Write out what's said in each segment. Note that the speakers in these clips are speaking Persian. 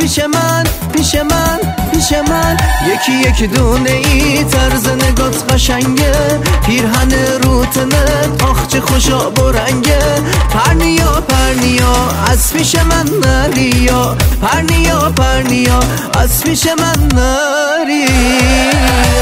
پیش من یکی دونه ای طرز نگات قشنگه، پیرهن روتنت آخ چه خوشا برنگه. پرنیا از پیش من نریا، پرنیا از پیش من نریا.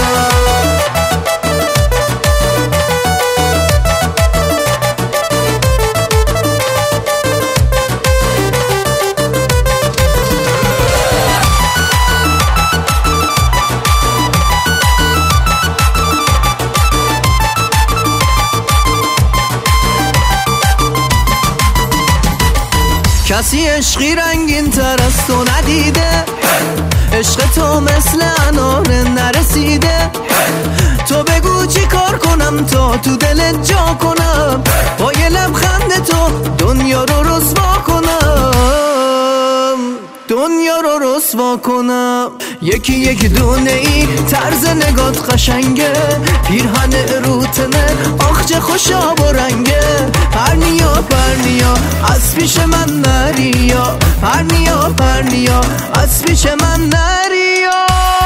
کسی عشقی رنگین تر از تو ندیده، عشق تو مثل انار نرسیده. تو بگو چی کار کنم تا تو دلت جا کنم، با یه لبخند تو دنیا رو رسوا کنم، دنیا رو رسوا کنم. یکی دونه ای طرز نگات قشنگه، پیرهن روتنه آخ چه خوشا برنگه. پرنیا از پیش من نریا، پرنیا از پیش من نریا.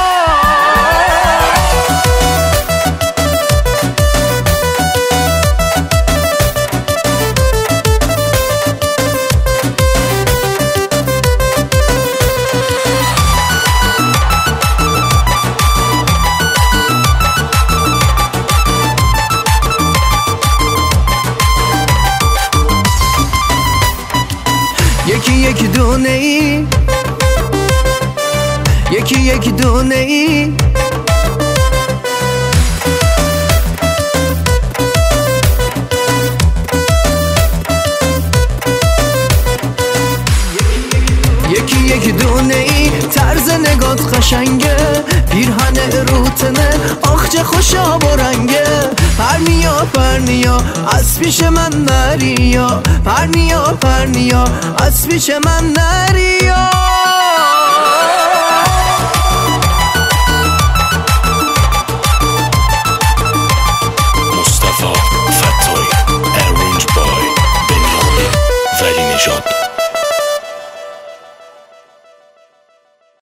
یکی دونه ای، یکی دونه ای. یکی دونه ای طرز نگات قشنگه، پیرهن روتنه آخ چه خوشا برنگه. پرنیا از پیش من نریا، پرنیا از پیش من نریا. مصطفی فتایی، arranged by بنیامین ولی نژاد.